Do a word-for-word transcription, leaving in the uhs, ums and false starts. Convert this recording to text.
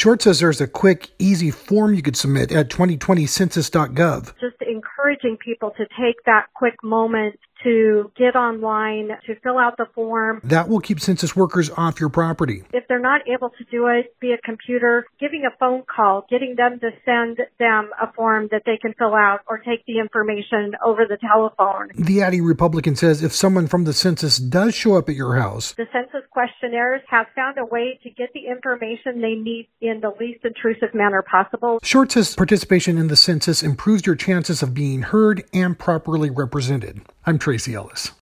Short says there's a quick, easy form you could submit at twenty twenty census dot gov. Just encouraging people to take that quick moment to get online, to fill out the form. That will keep census workers off your property. If they're not able to do it via computer, giving a phone call, getting them to send them a form that they can fill out or take the information over the telephone. The Addy Republican says if someone from the census does show up at your house, the census questionnaires have found a way to get the information they need in the least intrusive manner possible. Short says participation in the census improves your chances of being heard and properly represented. I'm Tracy Ellis.